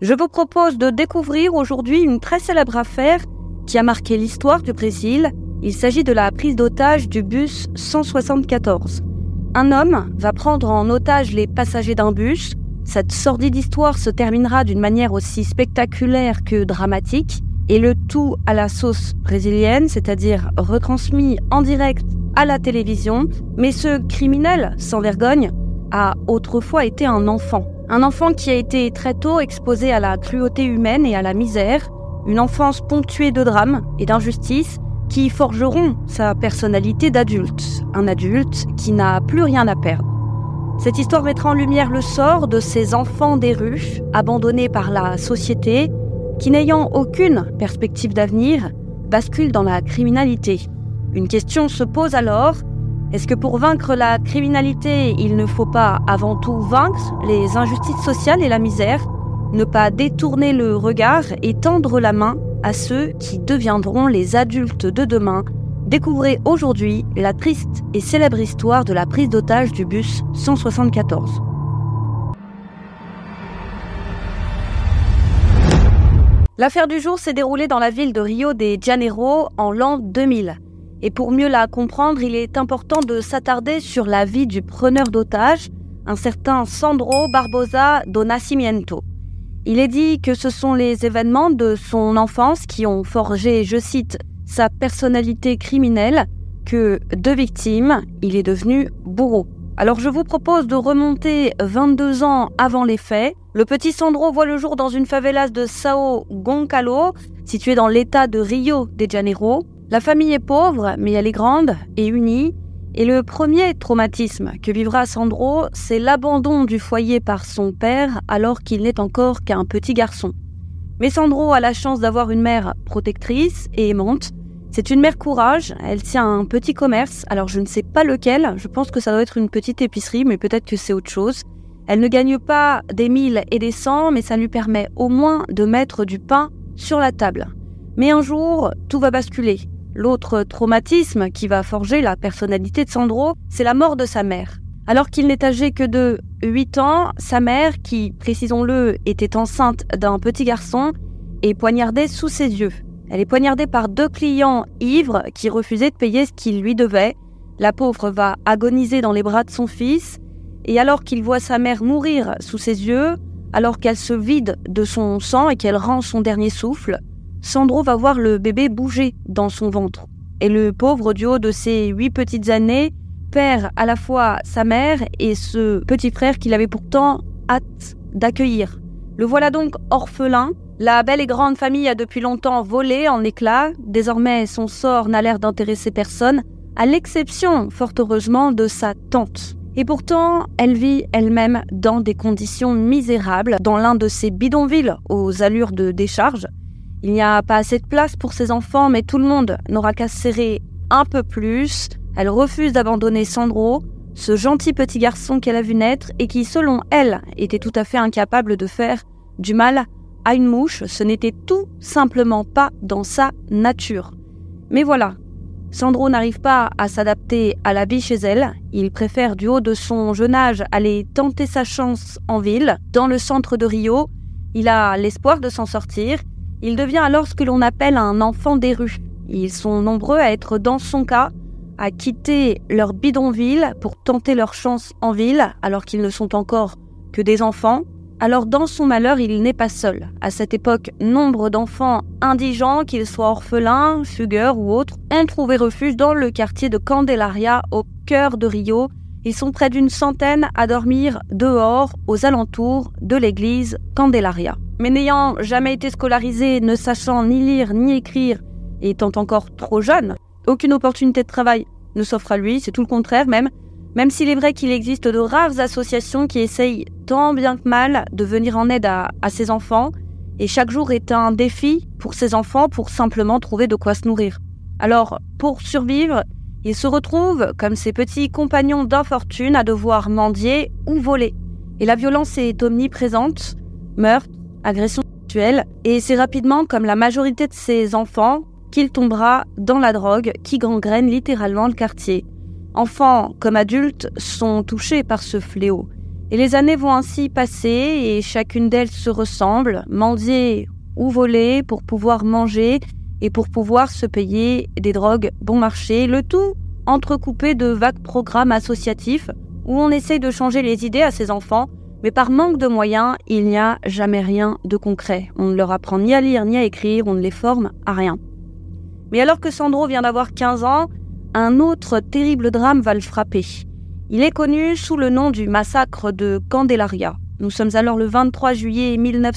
Je vous propose de découvrir aujourd'hui une très célèbre affaire qui a marqué l'histoire du Brésil. Il s'agit de la prise d'otage du bus 174. Un homme va prendre en otage les passagers d'un bus. Cette sordide histoire se terminera d'une manière aussi spectaculaire que dramatique, et le tout à la sauce brésilienne, c'est-à-dire retransmis en direct à la télévision. Mais ce criminel sans vergogne a autrefois été un enfant. Un enfant qui a été très tôt exposé à la cruauté humaine et à la misère, une enfance ponctuée de drames et d'injustices qui forgeront sa personnalité d'adulte, un adulte qui n'a plus rien à perdre. Cette histoire mettra en lumière le sort de ces enfants des rues, abandonnés par la société, qui n'ayant aucune perspective d'avenir, basculent dans la criminalité. Une question se pose alors: est-ce que pour vaincre la criminalité, il ne faut pas avant tout vaincre les injustices sociales et la misère, ne pas détourner le regard et tendre la main à ceux qui deviendront les adultes de demain? Découvrez aujourd'hui la triste et célèbre histoire de la prise d'otage du bus 174. L'affaire du jour s'est déroulée dans la ville de Rio de Janeiro en l'an 2000. Et pour mieux la comprendre, il est important de s'attarder sur la vie du preneur d'otages, un certain Sandro Barbosa do Nascimento. Il est dit que ce sont les événements de son enfance qui ont forgé, je cite, sa personnalité criminelle, que de victime, il est devenu bourreau. Alors je vous propose de remonter 22 ans avant les faits. Le petit Sandro voit le jour dans une favela de São Gonçalo, située dans l'état de Rio de Janeiro. La famille est pauvre, mais elle est grande et unie. Et le premier traumatisme que vivra Sandro, c'est l'abandon du foyer par son père alors qu'il n'est encore qu'un petit garçon. Mais Sandro a la chance d'avoir une mère protectrice et aimante. C'est une mère courage, elle tient un petit commerce, alors je ne sais pas lequel, je pense que ça doit être une petite épicerie, mais peut-être que c'est autre chose. Elle ne gagne pas des 1000 et des 100, mais ça lui permet au moins de mettre du pain sur la table. Mais un jour, tout va basculer. L'autre traumatisme qui va forger la personnalité de Sandro, c'est la mort de sa mère. Alors qu'il n'est âgé que de 8 ans, sa mère, qui, précisons-le, était enceinte d'un petit garçon, est poignardée sous ses yeux. Elle est poignardée par 2 clients ivres qui refusaient de payer ce qu'ils lui devaient. La pauvre va agoniser dans les bras de son fils, et alors qu'il voit sa mère mourir sous ses yeux, alors qu'elle se vide de son sang et qu'elle rend son dernier souffle, Sandro va voir le bébé bouger dans son ventre. Et le pauvre, du haut de ses 8 petites années, perd à la fois sa mère et ce petit frère qu'il avait pourtant hâte d'accueillir. Le voilà donc orphelin. La belle et grande famille a depuis longtemps volé en éclats. Désormais, son sort n'a l'air d'intéresser personne, à l'exception, fort heureusement, de sa tante. Et pourtant, elle vit elle-même dans des conditions misérables, dans l'un de ces bidonvilles aux allures de décharge. Il n'y a pas assez de place pour ses enfants, mais tout le monde n'aura qu'à se serrer un peu plus. Elle refuse d'abandonner Sandro, ce gentil petit garçon qu'elle a vu naître et qui, selon elle, était tout à fait incapable de faire du mal à une mouche. Ce n'était tout simplement pas dans sa nature. Mais voilà, Sandro n'arrive pas à s'adapter à la vie chez elle. Il préfère, du haut de son jeune âge, aller tenter sa chance en ville, dans le centre de Rio. Il a l'espoir de s'en sortir. Il devient alors ce que l'on appelle un enfant des rues. Ils sont nombreux à être dans son cas, à quitter leur bidonville pour tenter leur chance en ville, alors qu'ils ne sont encore que des enfants. Alors dans son malheur, il n'est pas seul. À cette époque, nombre d'enfants indigents, qu'ils soient orphelins, fugueurs ou autres, ont trouvé refuge dans le quartier de Candelaria, au cœur de Rio. Ils sont près d'une centaine à dormir dehors, aux alentours de l'église Candelaria. Mais n'ayant jamais été scolarisé, ne sachant ni lire ni écrire, et étant encore trop jeune, aucune opportunité de travail ne s'offre à lui, c'est tout le contraire même s'il est vrai qu'il existe de rares associations qui essayent tant bien que mal de venir en aide à ces enfants, et chaque jour est un défi pour ces enfants pour simplement trouver de quoi se nourrir. Alors, pour survivre, il se retrouve, comme ses petits compagnons d'infortune, à devoir mendier ou voler. Et la violence est omniprésente, meurtre, agression sexuelle, et c'est rapidement, comme la majorité de ses enfants, qu'il tombera dans la drogue qui gangrène littéralement le quartier. Enfants comme adultes sont touchés par ce fléau. Et les années vont ainsi passer et chacune d'elles se ressemble, mendier ou voler pour pouvoir manger et pour pouvoir se payer des drogues bon marché, le tout entrecoupé de vagues programmes associatifs où on essaye de changer les idées à ces enfants, mais par manque de moyens, il n'y a jamais rien de concret. On ne leur apprend ni à lire ni à écrire, on ne les forme à rien. Mais alors que Sandro vient d'avoir 15 ans, un autre terrible drame va le frapper. Il est connu sous le nom du massacre de Candelaria. Nous sommes alors le 23 juillet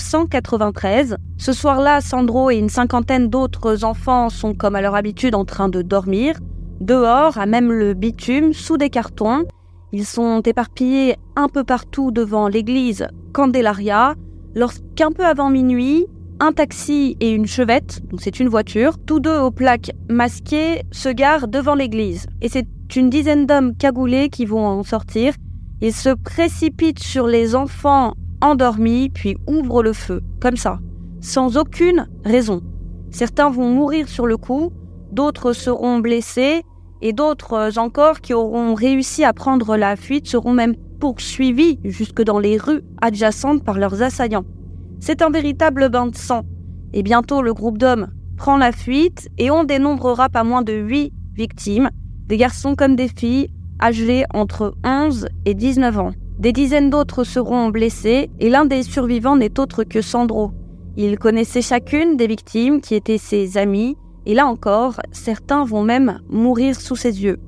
1993. Ce soir-là, Sandro et une cinquantaine d'autres enfants sont comme à leur habitude en train de dormir, dehors, à même le bitume, sous des cartons. Ils sont éparpillés un peu partout devant l'église Candelaria, lorsqu'un peu avant minuit, un taxi et une chevette, donc c'est une voiture, tous deux aux plaques masquées, se garent devant l'église. Et c'est une dizaine d'hommes cagoulés qui vont en sortir. Ils se précipitent sur les enfants endormis, puis ouvrent le feu, comme ça, sans aucune raison. Certains vont mourir sur le coup, d'autres seront blessés, et d'autres encore qui auront réussi à prendre la fuite seront même poursuivis jusque dans les rues adjacentes par leurs assaillants. C'est un véritable bain de sang. Et bientôt, le groupe d'hommes prend la fuite et on dénombrera pas moins de 8 victimes, des garçons comme des filles, âgés entre 11 et 19 ans. Des dizaines d'autres seront blessés et l'un des survivants n'est autre que Sandro. Il connaissait chacune des victimes qui étaient ses amis et là encore, certains vont même mourir sous ses yeux.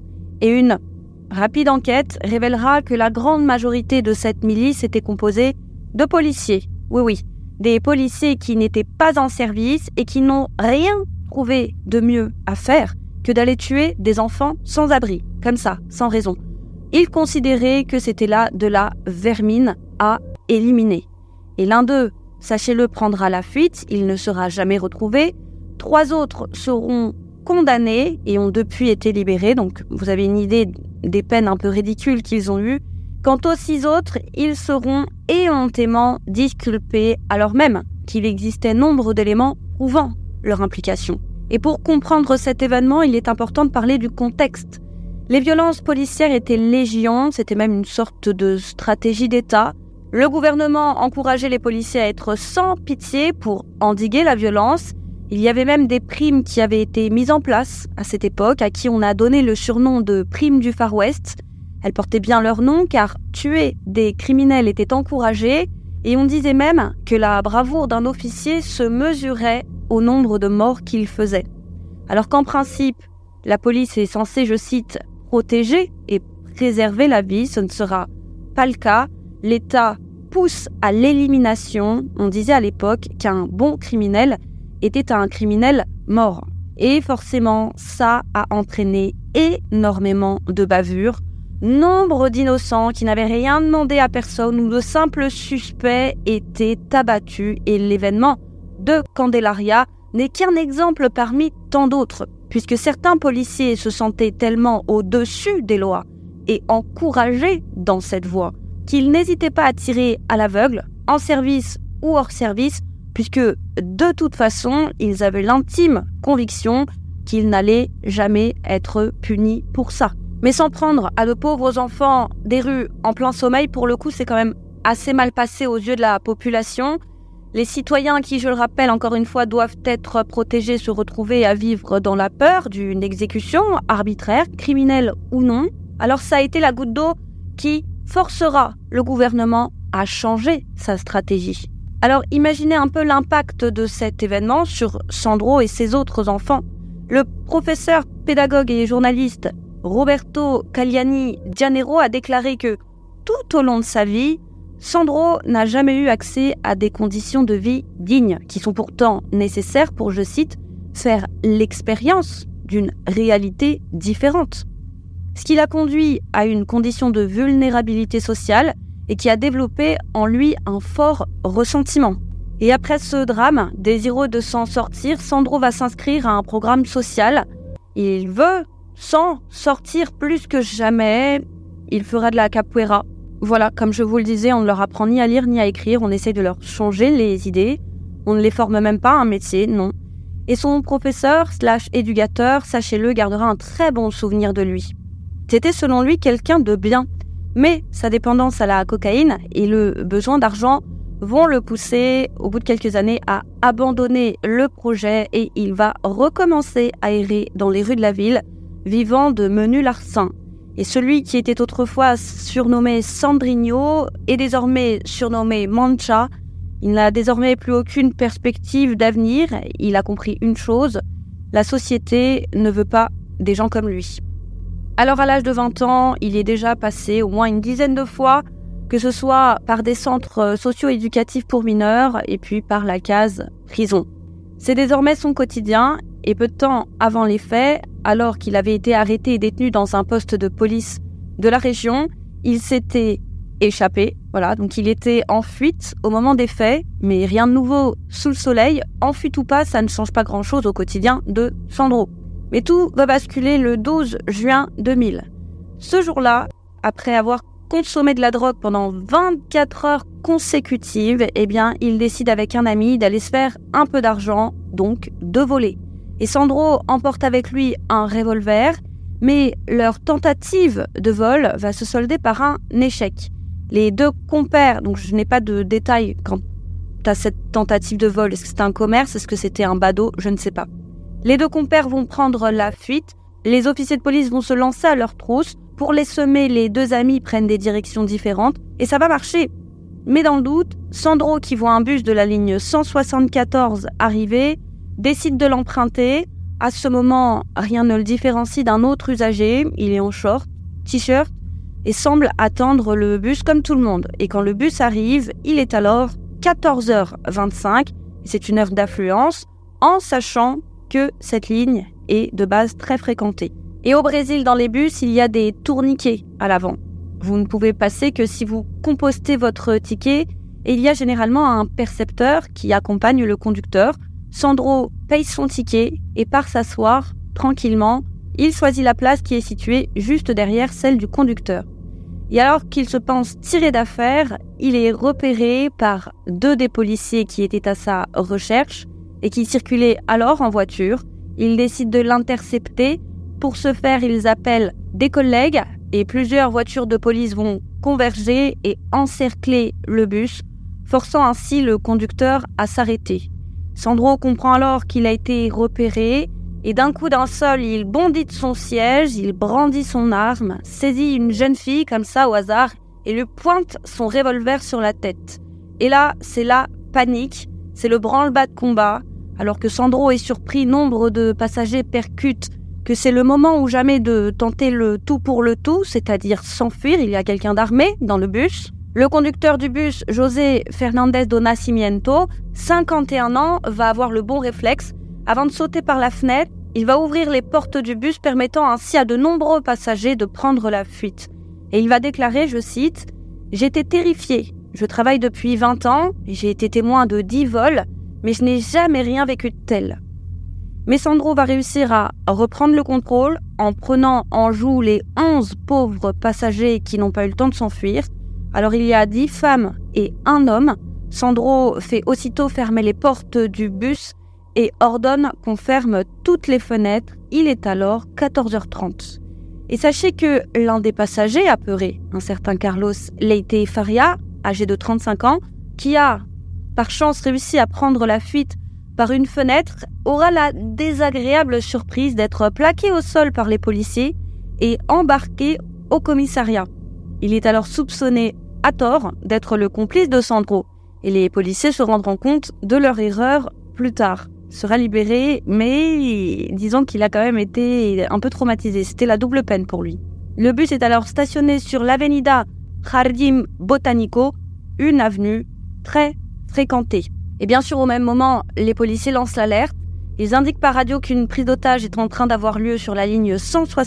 Et une rapide enquête révélera que la grande majorité de cette milice était composée de policiers. Oui, des policiers qui n'étaient pas en service et qui n'ont rien trouvé de mieux à faire que d'aller tuer des enfants sans abri, comme ça, sans raison. Ils considéraient que c'était là de la vermine à éliminer. Et l'un d'eux, sachez-le, prendra la fuite, il ne sera jamais retrouvé. 3 autres seront condamnés et ont depuis été libérés, donc vous avez une idée des peines un peu ridicules qu'ils ont eues. Quant aux 6 autres, ils seront éhontément disculpés alors même qu'il existait nombre d'éléments prouvant leur implication. Et pour comprendre cet événement, il est important de parler du contexte. Les violences policières étaient légion, c'était même une sorte de stratégie d'État. Le gouvernement encourageait les policiers à être sans pitié pour endiguer la violence. Il y avait même des primes qui avaient été mises en place à cette époque, à qui on a donné le surnom de primes du Far West. Elles portaient bien leur nom car tuer des criminels était encouragé et on disait même que la bravoure d'un officier se mesurait au nombre de morts qu'il faisait. Alors qu'en principe, la police est censée, je cite, protéger et préserver la vie, ce ne sera pas le cas. L'État pousse à l'élimination. On disait à l'époque qu'un bon criminel était un criminel mort. Et forcément, ça a entraîné énormément de bavures. Nombre d'innocents qui n'avaient rien demandé à personne ou de simples suspects étaient abattus et l'événement de Candelaria n'est qu'un exemple parmi tant d'autres, puisque certains policiers se sentaient tellement au-dessus des lois et encouragés dans cette voie qu'ils n'hésitaient pas à tirer à l'aveugle, en service ou hors service, puisque de toute façon, ils avaient l'intime conviction qu'ils n'allaient jamais être punis pour ça. Mais s'en prendre à de pauvres enfants des rues en plein sommeil, pour le coup, c'est quand même assez mal passé aux yeux de la population. Les citoyens qui, je le rappelle encore une fois, doivent être protégés, se retrouver à vivre dans la peur d'une exécution arbitraire, criminelle ou non. Alors ça a été la goutte d'eau qui forcera le gouvernement à changer sa stratégie. Alors imaginez un peu l'impact de cet événement sur Sandro et ses autres enfants. Le professeur, pédagogue et journaliste Roberto Cagliani Gianero a déclaré que tout au long de sa vie, Sandro n'a jamais eu accès à des conditions de vie dignes, qui sont pourtant nécessaires pour, je cite, faire l'expérience d'une réalité différente. Ce qui l'a conduit à une condition de vulnérabilité sociale et qui a développé en lui un fort ressentiment. Et après ce drame, désireux de s'en sortir, Sandro va s'inscrire à un programme social. Il veut s'en sortir plus que jamais. Il fera de la capoeira. Voilà, comme je vous le disais, on ne leur apprend ni à lire ni à écrire, on essaie de leur changer les idées. On ne les forme même pas à un métier, non. Et son professeur / éducateur, sachez-le, gardera un très bon souvenir de lui. C'était selon lui quelqu'un de bien. Mais sa dépendance à la cocaïne et le besoin d'argent vont le pousser, au bout de quelques années, à abandonner le projet et il va recommencer à errer dans les rues de la ville, vivant de menus larcins. Et celui qui était autrefois surnommé Sandrinho est désormais surnommé Mancha. Il n'a désormais plus aucune perspective d'avenir. Il a compris une chose, la société ne veut pas des gens comme lui. Alors à l'âge de 20 ans, il est déjà passé au moins une dizaine de fois, que ce soit par des centres socio-éducatifs pour mineurs et puis par la case prison. C'est désormais son quotidien et peu de temps avant les faits, alors qu'il avait été arrêté et détenu dans un poste de police de la région, il s'était échappé. Voilà, donc il était en fuite au moment des faits, mais rien de nouveau sous le soleil. En fuite ou pas, ça ne change pas grand-chose au quotidien de Sandro. Mais tout va basculer le 12 juin 2000. Ce jour-là, après avoir consommé de la drogue pendant 24 heures consécutives, eh bien, il décide avec un ami d'aller se faire un peu d'argent, donc de voler. Et Sandro emporte avec lui un revolver, mais leur tentative de vol va se solder par un échec. Les deux compères, donc je n'ai pas de détails quant à cette tentative de vol, est-ce que c'était un commerce, est-ce que c'était un badaud, je ne sais pas. Les deux compères vont prendre la fuite, les officiers de police vont se lancer à leur trousse. Pour les semer, les deux amis prennent des directions différentes et ça va marcher. Mais dans le doute, Sandro, qui voit un bus de la ligne 174 arriver, décide de l'emprunter. À ce moment, rien ne le différencie d'un autre usager. Il est en short, t-shirt et semble attendre le bus comme tout le monde. Et quand le bus arrive, il est alors 14h25. C'est une heure d'affluence, en sachant que cette ligne est de base très fréquentée. Et au Brésil, dans les bus, il y a des tourniquets à l'avant. Vous ne pouvez passer que si vous compostez votre ticket et il y a généralement un percepteur qui accompagne le conducteur. Sandro paye son ticket et part s'asseoir tranquillement. Il choisit la place qui est située juste derrière celle du conducteur. Et alors qu'il se pense tiré d'affaire, il est repéré par deux des policiers qui étaient à sa recherche et qui circulaient alors en voiture. Ils décident de l'intercepter. Pour ce faire, ils appellent des collègues et plusieurs voitures de police vont converger et encercler le bus, forçant ainsi le conducteur à s'arrêter. Sandro comprend alors qu'il a été repéré et d'un coup d'un seul, il bondit de son siège, il brandit son arme, saisit une jeune fille comme ça au hasard et lui pointe son revolver sur la tête. Et là, c'est la panique, c'est le branle-bas de combat. Alors que Sandro est surpris, nombre de passagers percutent que c'est le moment ou jamais de tenter le tout pour le tout, c'est-à-dire s'enfuir. Il y a quelqu'un d'armé dans le bus. Le conducteur du bus, José Fernandez do Nascimento, 51 ans, va avoir le bon réflexe. Avant de sauter par la fenêtre, il va ouvrir les portes du bus, permettant ainsi à de nombreux passagers de prendre la fuite. Et il va déclarer, je cite, « J'étais terrifié. Je travaille depuis 20 ans, et j'ai été témoin de 10 vols, mais je n'ai jamais rien vécu de tel. » Mais Sandro va réussir à reprendre le contrôle en prenant en joue les 11 pauvres passagers qui n'ont pas eu le temps de s'enfuir. Alors il y a 10 femmes et un homme. Sandro fait aussitôt fermer les portes du bus et ordonne qu'on ferme toutes les fenêtres. Il est alors 14h30. Et sachez que l'un des passagers apeurés, un certain Carlos Leite Faria, âgé de 35 ans, qui a par chance réussi à prendre la fuite par une fenêtre, aura la désagréable surprise d'être plaqué au sol par les policiers et embarqué au commissariat. Il est alors soupçonné, à tort, d'être le complice de Sandro. Et les policiers se rendront compte de leur erreur plus tard. Il sera libéré, mais disons qu'il a quand même été un peu traumatisé. C'était la double peine pour lui. Le bus est alors stationné sur l'Avenida Jardim Botanico, une avenue très fréquentée. Et bien sûr, au même moment, les policiers lancent l'alerte. Ils indiquent par radio qu'une prise d'otage est en train d'avoir lieu sur la ligne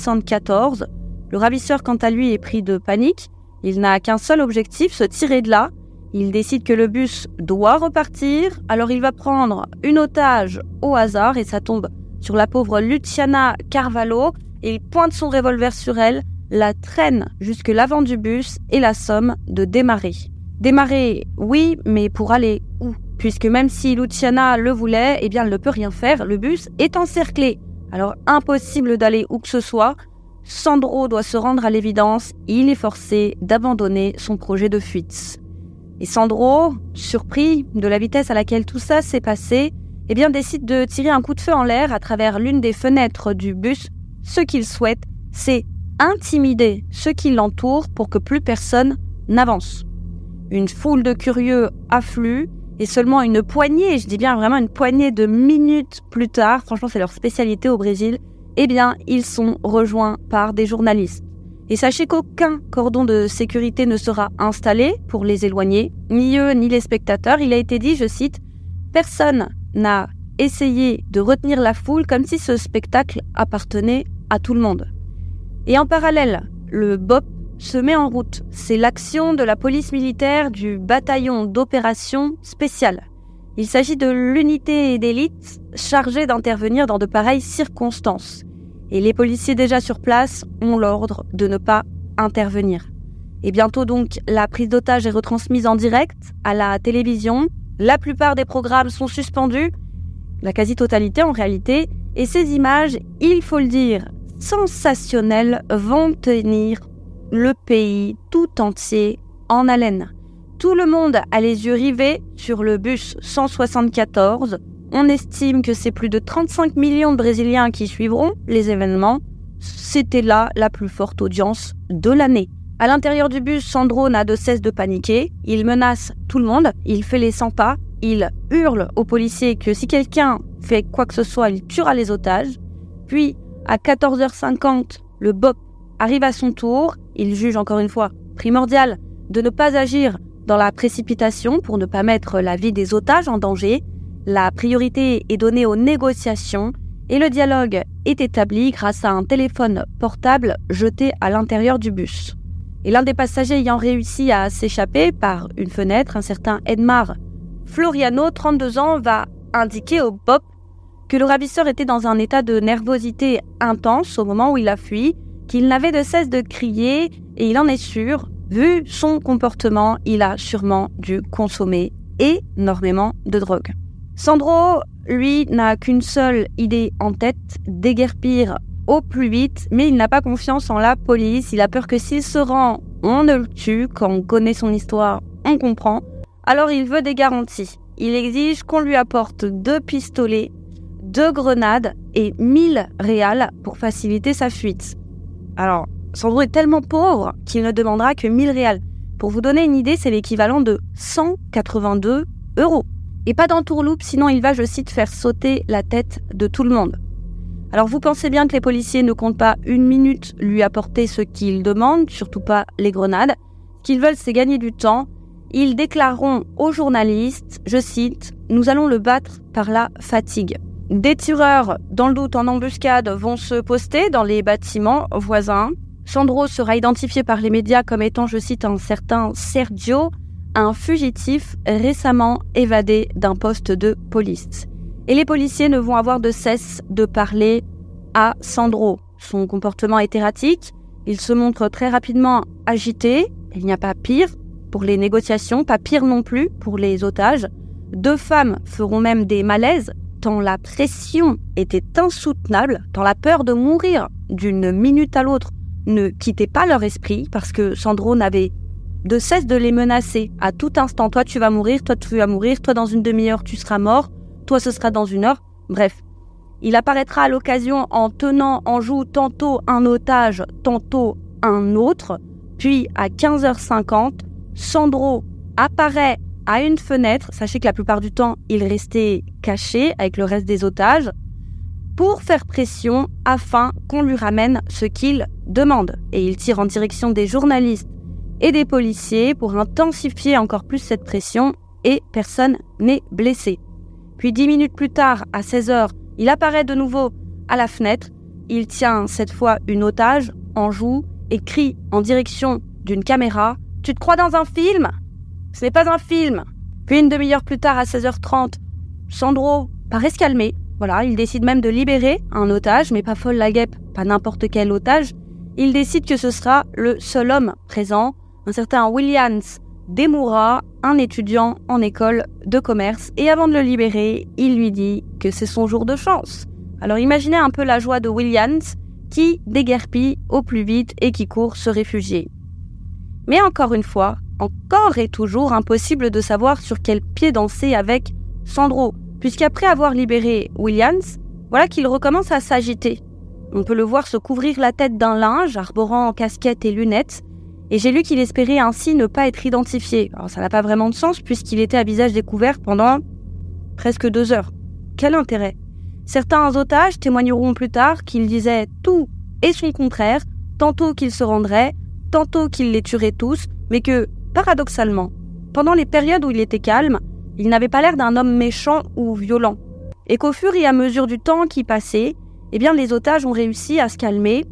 174. Le ravisseur, quant à lui, est pris de panique. Il n'a qu'un seul objectif, se tirer de là. Il décide que le bus doit repartir. Alors il va prendre une otage au hasard et ça tombe sur la pauvre Luciana Carvalho. Et il pointe son revolver sur elle, la traîne jusque l'avant du bus et la somme de démarrer. Démarrer, oui, mais pour aller où ? Puisque même si Luciana le voulait, eh bien elle ne peut rien faire, le bus est encerclé. Alors impossible d'aller où que ce soit. Sandro doit se rendre à l'évidence, il est forcé d'abandonner son projet de fuite. Et Sandro, surpris de la vitesse à laquelle tout ça s'est passé, décide de tirer un coup de feu en l'air à travers l'une des fenêtres du bus. Ce qu'il souhaite, c'est intimider ceux qui l'entourent pour que plus personne n'avance. Une foule de curieux afflue et seulement une poignée, je dis bien vraiment une poignée de minutes plus tard, franchement c'est leur spécialité au Brésil, ils sont rejoints par des journalistes. Et sachez qu'aucun cordon de sécurité ne sera installé pour les éloigner, ni eux ni les spectateurs. Il a été dit, je cite, « Personne n'a essayé de retenir la foule comme si ce spectacle appartenait à tout le monde. » Et en parallèle, le BOP se met en route. C'est l'action de la police militaire du bataillon d'opération spéciale. Il s'agit de l'unité d'élite chargée d'intervenir dans de pareilles circonstances. Et les policiers déjà sur place ont l'ordre de ne pas intervenir. Et bientôt donc, la prise d'otage est retransmise en direct à la télévision. La plupart des programmes sont suspendus, la quasi-totalité en réalité. Et ces images, il faut le dire, sensationnelles, vont tenir le pays tout entier en haleine. Tout le monde a les yeux rivés sur le bus 174. On estime que c'est plus de 35 millions de Brésiliens qui suivront les événements. C'était là la plus forte audience de l'année. À l'intérieur du bus, Sandro n'a de cesse de paniquer. Il menace tout le monde. Il fait les 100 pas. Il hurle aux policiers que si quelqu'un fait quoi que ce soit, il tuera les otages. Puis, à 14h50, le BOP arrive à son tour. Il juge encore une fois primordial de ne pas agir dans la précipitation pour ne pas mettre la vie des otages en danger. La priorité est donnée aux négociations et le dialogue est établi grâce à un téléphone portable jeté à l'intérieur du bus. Et l'un des passagers ayant réussi à s'échapper par une fenêtre, un certain Edmar Floriano, 32 ans, va indiquer au BOP que le ravisseur était dans un état de nervosité intense au moment où il a fui, qu'il n'avait de cesse de crier et il en est sûr, vu son comportement, il a sûrement dû consommer énormément de drogue. Sandro, lui, n'a qu'une seule idée en tête, déguerpir au plus vite, mais il n'a pas confiance en la police. Il a peur que s'il se rend, on ne le tue. Quand on connaît son histoire, on comprend. Alors il veut des garanties. Il exige qu'on lui apporte 2 pistolets, 2 grenades et 1000 réals pour faciliter sa fuite. Alors, Sandro est tellement pauvre qu'il ne demandera que 1000 réals. Pour vous donner une idée, c'est l'équivalent de 182 €. Et pas d'entourloupe, sinon il va, je cite, faire sauter la tête de tout le monde. Alors vous pensez bien que les policiers ne comptent pas une minute lui apporter ce qu'il demande, surtout pas les grenades. Ce qu'ils veulent, c'est gagner du temps. Ils déclareront aux journalistes, je cite, « Nous allons le battre par la fatigue ». Des tireurs, dans le doute en embuscade, vont se poster dans les bâtiments voisins. Sandro sera identifié par les médias comme étant, je cite, un certain Sergio, un fugitif récemment évadé d'un poste de police. Et les policiers ne vont avoir de cesse de parler à Sandro. Son comportement est erratique, il se montre très rapidement agité, il n'y a pas pire pour les négociations, pas pire non plus pour les otages. 2 femmes feront même des malaises, tant la pression était insoutenable, tant la peur de mourir d'une minute à l'autre ne quittait pas leur esprit, parce que Sandro n'avait de cesse de les menacer à tout instant. Toi, tu vas mourir, toi, tu vas mourir, toi, dans une demi-heure, tu seras mort, toi, ce sera dans 1 heure. Bref, il apparaîtra à l'occasion en tenant en joue tantôt un otage, tantôt un autre. Puis, à 15h50, Sandro apparaît à une fenêtre. Sachez que la plupart du temps, il restait caché avec le reste des otages pour faire pression afin qu'on lui ramène ce qu'il demande. Et il tire en direction des journalistes et des policiers pour intensifier encore plus cette pression et personne n'est blessé. Puis 10 minutes plus tard, à 16h, il apparaît de nouveau à la fenêtre. Il tient cette fois une otage en joue et crie en direction d'une caméra « Tu te crois dans un film ? Ce n'est pas un film !» Puis une demi-heure plus tard, à 16h30, Sandro paraît se calmer. Voilà, il décide même de libérer un otage, mais pas folle la guêpe, pas n'importe quel otage. Il décide que ce sera le seul homme présent, un certain Williams Demoura, un étudiant en école de commerce. Et avant de le libérer, il lui dit que c'est son jour de chance. Alors imaginez un peu la joie de Williams, qui déguerpit au plus vite et qui court se réfugier. Mais encore une fois, encore et toujours impossible de savoir sur quel pied danser avec Sandro, puisqu'après avoir libéré Williams, voilà qu'il recommence à s'agiter. On peut le voir se couvrir la tête d'un linge, arborant casquette et lunettes, et j'ai lu qu'il espérait ainsi ne pas être identifié. Alors ça n'a pas vraiment de sens puisqu'il était à visage découvert pendant presque 2 heures. Quel intérêt ? Certains otages témoigneront plus tard qu'il disait tout et son contraire, tantôt qu'il se rendrait, tantôt qu'il les tuerait tous, mais que, paradoxalement, pendant les périodes où il était calme, il n'avait pas l'air d'un homme méchant ou violent. Et qu'au fur et à mesure du temps qui passait, les otages ont réussi à se calmer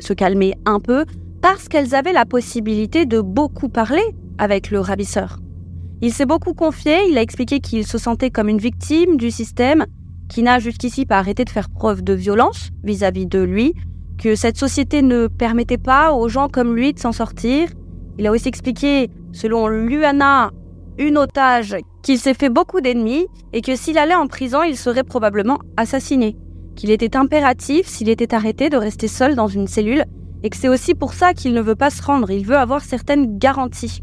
un peu, parce qu'elles avaient la possibilité de beaucoup parler avec le ravisseur. Il s'est beaucoup confié, il a expliqué qu'il se sentait comme une victime du système, qui n'a jusqu'ici pas arrêté de faire preuve de violence vis-à-vis de lui, que cette société ne permettait pas aux gens comme lui de s'en sortir. Il a aussi expliqué, selon Luana, une otage, qu'il s'est fait beaucoup d'ennemis et que s'il allait en prison, il serait probablement assassiné. Qu'il était impératif, s'il était arrêté, de rester seul dans une cellule et que c'est aussi pour ça qu'il ne veut pas se rendre, il veut avoir certaines garanties.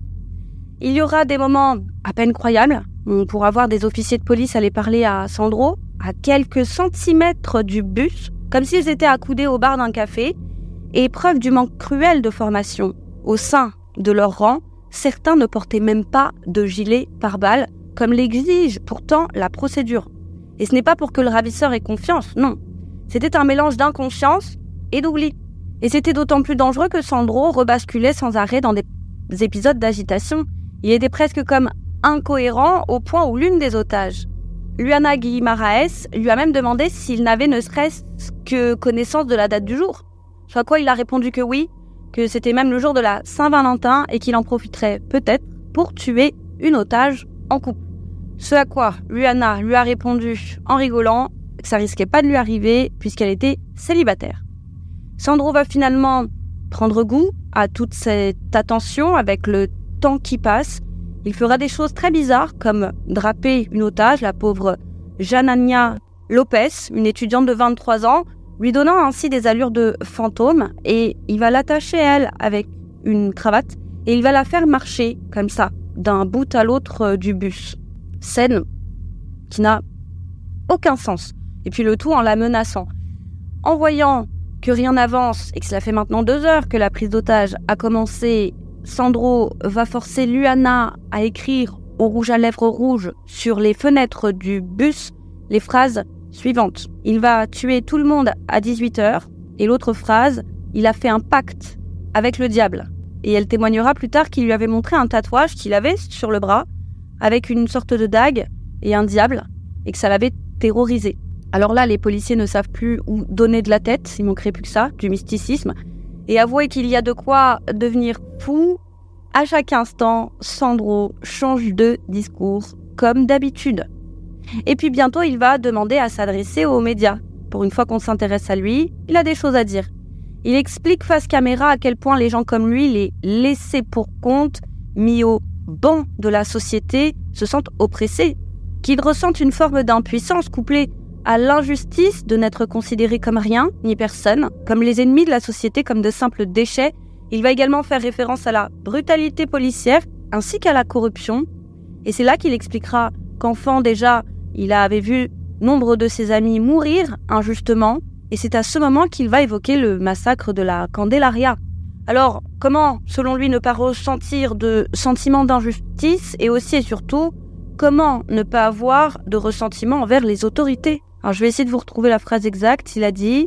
Il y aura des moments à peine croyables. On pourra voir des officiers de police aller parler à Sandro, à quelques centimètres du bus, comme s'ils étaient accoudés au bar d'un café, et preuve du manque cruel de formation. Au sein de leur rang, certains ne portaient même pas de gilet pare-balles, comme l'exige pourtant la procédure. Et ce n'est pas pour que le ravisseur ait confiance, non. C'était un mélange d'inconscience et d'oubli. Et c'était d'autant plus dangereux que Sandro rebasculait sans arrêt dans des épisodes d'agitation. Il était presque comme incohérent au point où l'une des otages, Luana Guimaraes, lui a même demandé s'il n'avait ne serait-ce que connaissance de la date du jour. Soit quoi il a répondu que oui, que c'était même le jour de la Saint-Valentin et qu'il en profiterait peut-être pour tuer une otage en couple. Ce à quoi Luana lui a répondu en rigolant que ça risquait pas de lui arriver puisqu'elle était célibataire. Sandro va finalement prendre goût à toute cette attention avec le temps qui passe. Il fera des choses très bizarres comme draper une otage, la pauvre Janania Lopez, une étudiante de 23 ans, lui donnant ainsi des allures de fantôme, et il va l'attacher elle avec une cravate et il va la faire marcher comme ça, d'un bout à l'autre du bus. Scène qui n'a aucun sens. Et puis le tout en la menaçant. En voyant que rien n'avance et que cela fait maintenant 2 heures que la prise d'otage a commencé, Sandro va forcer Luana à écrire au rouge à lèvres rouge sur les fenêtres du bus les phrases suivantes. Il va tuer tout le monde à 18h. Et l'autre phrase, il a fait un pacte avec le diable. Et elle témoignera plus tard qu'il lui avait montré un tatouage qu'il avait sur le bras avec une sorte de dague et un diable et que ça l'avait terrorisé. Alors là, les policiers ne savent plus où donner de la tête, il manquerait plus que ça, du mysticisme. Et avouez qu'il y a de quoi devenir fou. À chaque instant, Sandro change de discours, comme d'habitude. Et puis bientôt, il va demander à s'adresser aux médias. Pour une fois qu'on s'intéresse à lui, il a des choses à dire. Il explique face caméra à quel point les gens comme lui, les laissés pour compte, mis au banc de la société, se sentent oppressés. Qu'ils ressentent une forme d'impuissance couplée à l'injustice de n'être considérés comme rien, ni personne, comme les ennemis de la société, comme de simples déchets. Il va également faire référence à la brutalité policière, ainsi qu'à la corruption. Et c'est là qu'il expliquera qu'enfant déjà, il avait vu nombre de ses amis mourir injustement, et c'est à ce moment qu'il va évoquer le massacre de la Candelaria. Alors, comment, selon lui, ne pas ressentir de sentiment d'injustice, et aussi et surtout, comment ne pas avoir de ressentiment envers les autorités ? Alors, je vais essayer de vous retrouver la phrase exacte. Il a dit,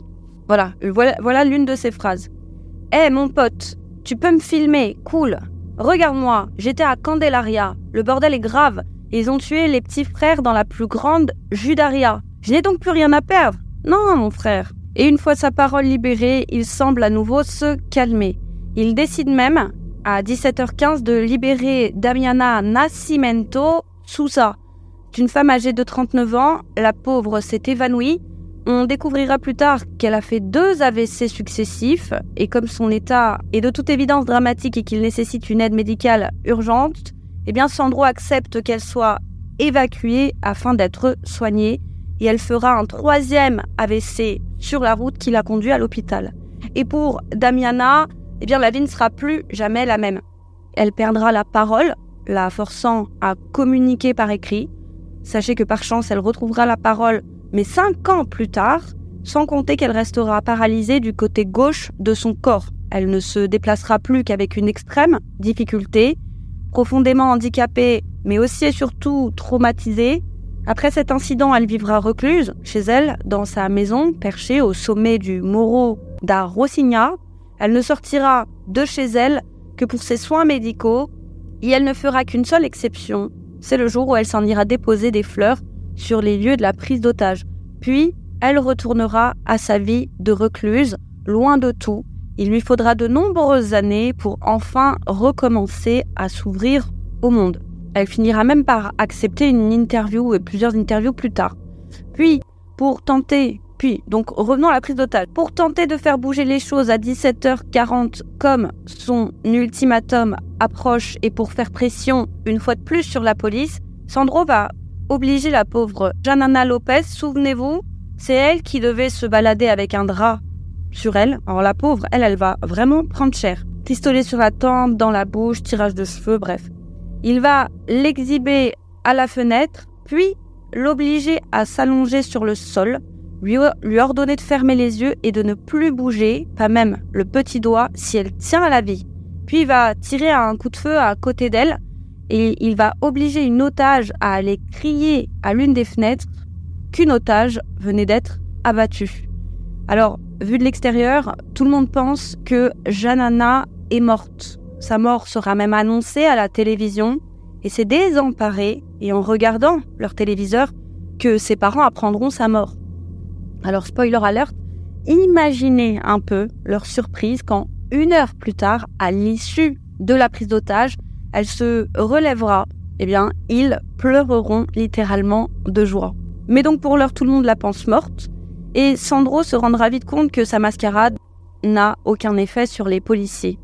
voilà l'une de ses phrases. « Hé, mon pote, tu peux me filmer, cool. Regarde-moi, j'étais à Candelaria. Le bordel est grave. Ils ont tué les petits frères dans la plus grande Judaria. Je n'ai donc plus rien à perdre. Non, mon frère. » Et une fois sa parole libérée, il semble à nouveau se calmer. Il décide même, à 17h15, de libérer Damiana Nascimento Sousa. C'est une femme âgée de 39 ans. La pauvre s'est évanouie. On découvrira plus tard qu'elle a fait 2 AVC successifs et comme son état est de toute évidence dramatique et qu'il nécessite une aide médicale urgente, Sandro accepte qu'elle soit évacuée afin d'être soignée et elle fera un 3e AVC sur la route qui la conduit à l'hôpital. Et pour Damiana, la vie ne sera plus jamais la même. Elle perdra la parole, la forçant à communiquer par écrit. Sachez que par chance, elle retrouvera la parole, mais 5 ans plus tard, sans compter qu'elle restera paralysée du côté gauche de son corps. Elle ne se déplacera plus qu'avec une extrême difficulté, profondément handicapée, mais aussi et surtout traumatisée. Après cet incident, elle vivra recluse chez elle, dans sa maison, perchée au sommet du Morro da Rocinha. Elle ne sortira de chez elle que pour ses soins médicaux, et elle ne fera qu'une seule exception, c'est le jour où elle s'en ira déposer des fleurs sur les lieux de la prise d'otage. Puis, elle retournera à sa vie de recluse, loin de tout. Il lui faudra de nombreuses années pour enfin recommencer à s'ouvrir au monde. Elle finira même par accepter une interview et plusieurs interviews plus tard. Donc revenons à la prise d'otage. Pour tenter de faire bouger les choses à 17h40, comme son ultimatum approche, et pour faire pression une fois de plus sur la police, Sandro va obliger la pauvre Janana Lopez. Souvenez-vous, c'est elle qui devait se balader avec un drap sur elle. Alors la pauvre, elle va vraiment prendre cher. Pistolet sur la tempe, dans la bouche, tirage de cheveux, bref. Il va l'exhiber à la fenêtre, puis l'obliger à s'allonger sur le sol, lui ordonner de fermer les yeux et de ne plus bouger, pas même le petit doigt, si elle tient à la vie. Puis il va tirer un coup de feu à côté d'elle et il va obliger une otage à aller crier à l'une des fenêtres qu'une otage venait d'être abattue. Alors, vu de l'extérieur, tout le monde pense que Janana est morte. Sa mort sera même annoncée à la télévision et c'est désemparé et en regardant leur téléviseur que ses parents apprendront sa mort. Alors, spoiler alert, imaginez un peu leur surprise quand, 1 heure plus tard, à l'issue de la prise d'otage, elle se relèvera. Ils pleureront littéralement de joie. Mais donc, pour l'heure, tout le monde la pense morte. Et Sandro se rendra vite compte que sa mascarade n'a aucun effet sur les policiers.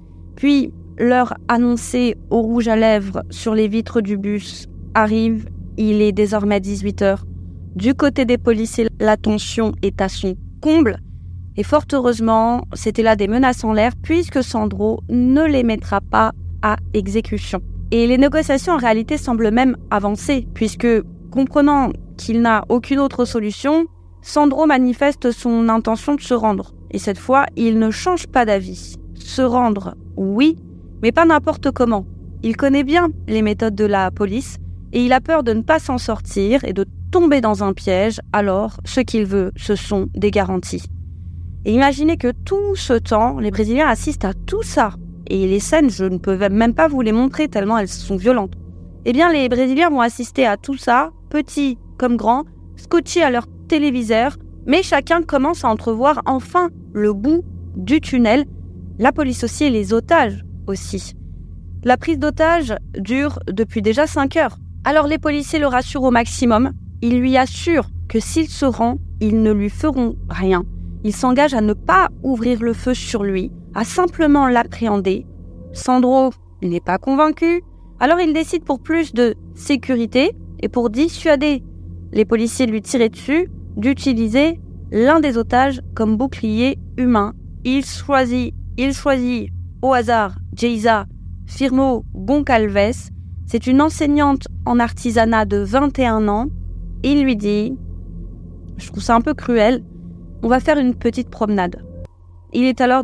Puis, l'heure annoncée au rouge à lèvres sur les vitres du bus arrive. Il est désormais 18h. Du côté des policiers, la tension est à son comble. Et fort heureusement, c'était là des menaces en l'air puisque Sandro ne les mettra pas à exécution. Et les négociations en réalité semblent même avancer puisque, comprenant qu'il n'a aucune autre solution, Sandro manifeste son intention de se rendre. Et cette fois, il ne change pas d'avis. Se rendre, oui, mais pas n'importe comment. Il connaît bien les méthodes de la police et il a peur de ne pas s'en sortir et de tomber dans un piège. Alors, ce qu'il veut, ce sont des garanties. Et imaginez que tout ce temps, les Brésiliens assistent à tout ça. Et les scènes, je ne peux même pas vous les montrer tellement elles sont violentes. Les Brésiliens vont assister à tout ça, petits comme grands, scotchés à leur téléviseur, mais chacun commence à entrevoir enfin le bout du tunnel. La police aussi et les otages aussi. La prise d'otage dure depuis déjà 5 heures. Alors les policiers le rassurent au maximum. Ils lui assurent que s'il se rend, ils ne lui feront rien. Ils s'engagent à ne pas ouvrir le feu sur lui, à simplement l'appréhender. Sandro n'est pas convaincu. Alors il décide pour plus de sécurité et pour dissuader les policiers de lui tirer dessus, d'utiliser l'un des otages comme bouclier humain. Il choisit au hasard Geisa Firmo Goncalves. C'est une enseignante en artisanat de 21 ans. Il lui dit, je trouve ça un peu cruel, on va faire une petite promenade. Il est alors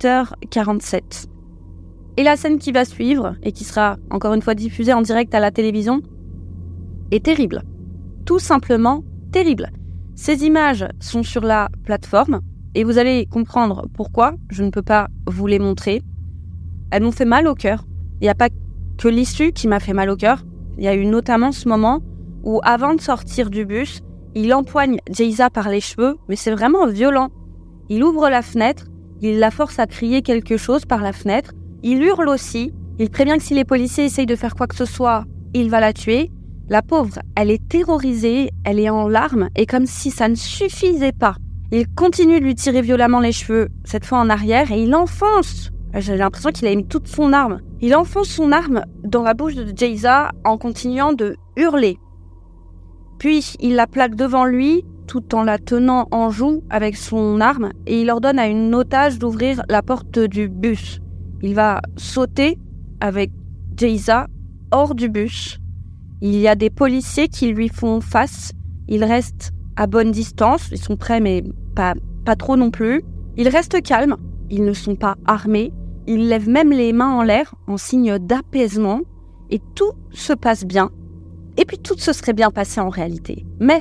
18h47. Et la scène qui va suivre, et qui sera encore une fois diffusée en direct à la télévision, est terrible. Tout simplement terrible. Ces images sont sur la plateforme, et vous allez comprendre pourquoi je ne peux pas vous les montrer. Elles m'ont fait mal au cœur. Il n'y a pas que l'issue qui m'a fait mal au cœur. Il y a eu notamment ce moment où, avant de sortir du bus, il empoigne Geisa par les cheveux, mais c'est vraiment violent. Il ouvre la fenêtre, il la force à crier quelque chose par la fenêtre, il hurle aussi, il prévient que si les policiers essayent de faire quoi que ce soit, il va la tuer. La pauvre, elle est terrorisée, elle est en larmes, et comme si ça ne suffisait pas, il continue de lui tirer violemment les cheveux, cette fois en arrière, et il enfonce. J'ai l'impression qu'il a mis toute son arme. Il enfonce son arme dans la bouche de Geisa en continuant de hurler. Puis, il la plaque devant lui, tout en la tenant en joue avec son arme et il ordonne à une otage d'ouvrir la porte du bus. Il va sauter avec Jayza hors du bus. Il y a des policiers qui lui font face. Ils restent à bonne distance. Ils sont prêts, mais pas trop non plus. Ils restent calmes. Ils ne sont pas armés. Ils lèvent même les mains en l'air en signe d'apaisement. Et tout se passe bien. Et puis tout se serait bien passé en réalité. Mais,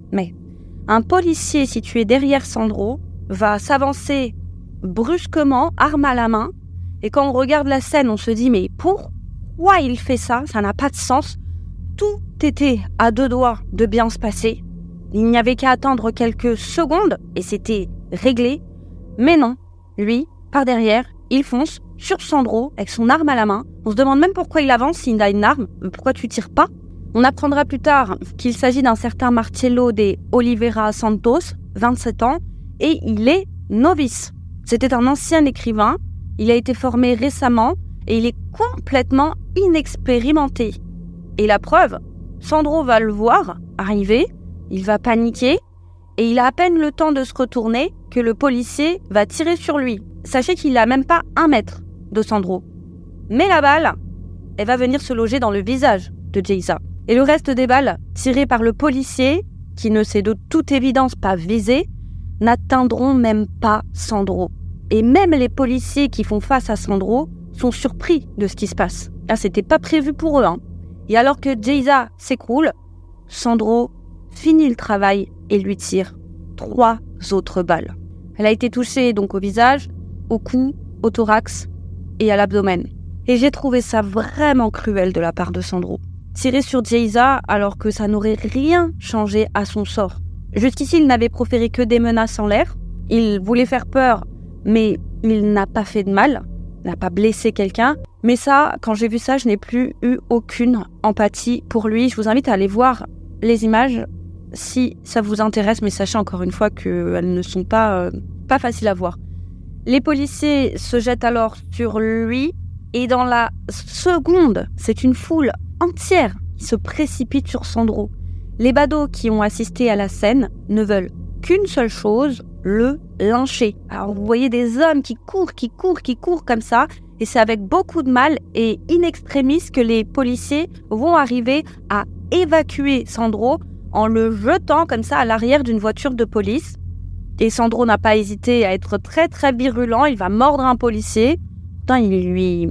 un policier situé derrière Sandro va s'avancer brusquement, arme à la main. Et quand on regarde la scène, on se dit « Mais pourquoi il fait ça ? Ça n'a pas de sens. » Tout était à 2 doigts de bien se passer. Il n'y avait qu'à attendre quelques secondes et c'était réglé. Mais non, lui, par derrière, il fonce sur Sandro avec son arme à la main. On se demande même pourquoi il avance s'il a une arme. Pourquoi tu tires pas ? On apprendra plus tard qu'il s'agit d'un certain Marcello de Oliveira Santos, 27 ans, et il est novice. C'était un ancien écrivain. Il a été formé récemment et il est complètement inexpérimenté. Et la preuve, Sandro va le voir arriver, il va paniquer et il a à peine le temps de se retourner que le policier va tirer sur lui. Sachez qu'il n'a même pas 1 mètre de Sandro. Mais la balle, elle va venir se loger dans le visage de Jayza. Et le reste des balles tirées par le policier, qui ne s'est de toute évidence pas visé, n'atteindront même pas Sandro. Et même les policiers qui font face à Sandro sont surpris de ce qui se passe. Là, c'était pas prévu pour eux. Et alors que Jayza s'écroule, Sandro finit le travail et lui tire 3 autres balles. Elle a été touchée donc au visage, au cou, au thorax et à l'abdomen. Et j'ai trouvé ça vraiment cruel de la part de Sandro. Tirer sur Jayza alors que ça n'aurait rien changé à son sort. Jusqu'ici, il n'avait proféré que des menaces en l'air. Il voulait faire peur, mais il n'a pas fait de mal. Il n'a pas blessé quelqu'un. Mais ça, quand j'ai vu ça, je n'ai plus eu aucune empathie pour lui. Je vous invite à aller voir les images si ça vous intéresse, mais sachez encore une fois qu'elles ne sont pas faciles à voir. Les policiers se jettent alors sur lui et dans la seconde, c'est une foule entière qui se précipite sur Sandro. Les badauds qui ont assisté à la scène ne veulent qu'une seule chose, le lyncher. Alors vous voyez des hommes qui courent comme ça, et c'est avec beaucoup de mal et in extremis que les policiers vont arriver à évacuer Sandro en le jetant comme ça à l'arrière d'une voiture de police. Et Sandro n'a pas hésité à être très très virulent, il va mordre un policier. Putain, il lui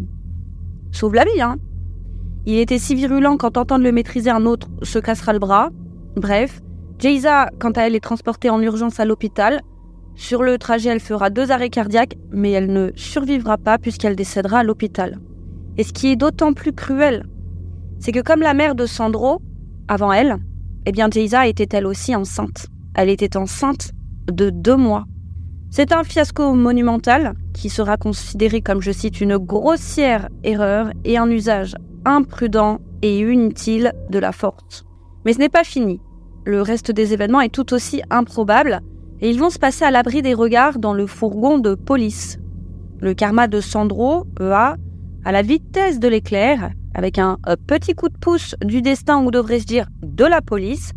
sauve la vie, Il était si virulent qu'en tentant de le maîtriser, un autre se cassera le bras. Bref, Jayza, quant à elle, est transportée en urgence à l'hôpital. Sur le trajet, elle fera 2 arrêts cardiaques, mais elle ne survivra pas puisqu'elle décédera à l'hôpital. Et ce qui est d'autant plus cruel, c'est que comme la mère de Sandro, avant elle, Jayza était elle aussi enceinte. Elle était enceinte de 2 mois. C'est un fiasco monumental qui sera considéré comme, je cite, une grossière erreur et un usage imprudent et inutile de la force. Mais ce n'est pas fini. Le reste des événements est tout aussi improbable et ils vont se passer à l'abri des regards dans le fourgon de police. Le karma de Sandro va à la vitesse de l'éclair, avec un petit coup de pouce du destin, ou devrais-je dire de la police.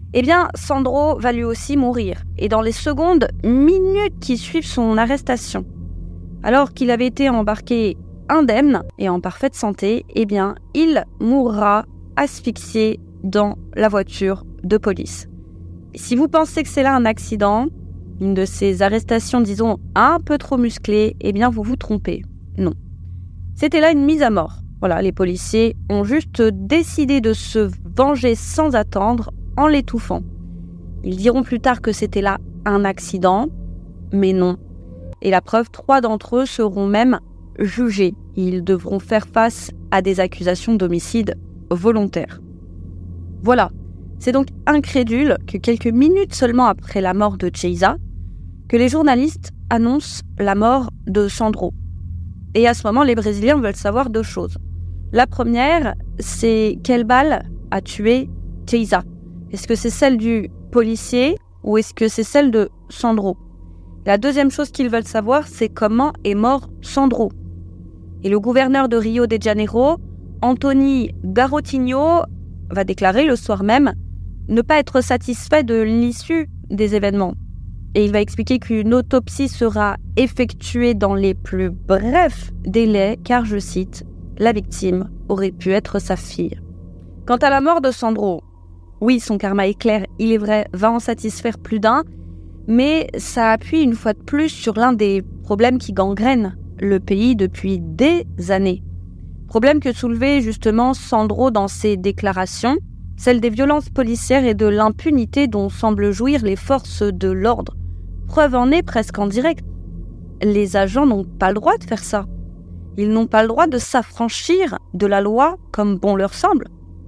Sandro va lui aussi mourir. Et dans les secondes, minutes qui suivent son arrestation, alors qu'il avait été embarqué indemne et en parfaite santé, il mourra asphyxié dans la voiture de police. Et si vous pensez que c'est là un accident, une de ces arrestations, disons, un peu trop musclées, vous vous trompez. Non. C'était là une mise à mort. Voilà, les policiers ont juste décidé de se venger sans attendre en l'étouffant. Ils diront plus tard que c'était là un accident, mais non. Et la preuve, 3 d'entre eux seront même jugés. Ils devront faire face à des accusations d'homicide volontaire. Voilà, c'est donc incrédule que quelques minutes seulement après la mort de Jayza, que les journalistes annoncent la mort de Sandro. Et à ce moment, les Brésiliens veulent savoir 2 choses. La première, c'est quelle balle a tué Jayza ? Est-ce que c'est celle du policier ou est-ce que c'est celle de Sandro ? La deuxième chose qu'ils veulent savoir, c'est comment est mort Sandro. Et le gouverneur de Rio de Janeiro, Antony Garotinho, va déclarer le soir même ne pas être satisfait de l'issue des événements. Et il va expliquer qu'une autopsie sera effectuée dans les plus brefs délais, car, je cite, « la victime aurait pu être sa fille ». Quant à la mort de Sandro, oui, son karma est clair, il est vrai, va en satisfaire plus d'un, mais ça appuie une fois de plus sur l'un des problèmes qui gangrènent le pays depuis des années. Problème que soulevait justement Sandro dans ses déclarations, celle des violences policières et de l'impunité dont semblent jouir les forces de l'ordre. Preuve en est presque en direct. Les agents n'ont pas le droit de faire ça. Ils n'ont pas le droit de s'affranchir de la loi comme bon leur semble.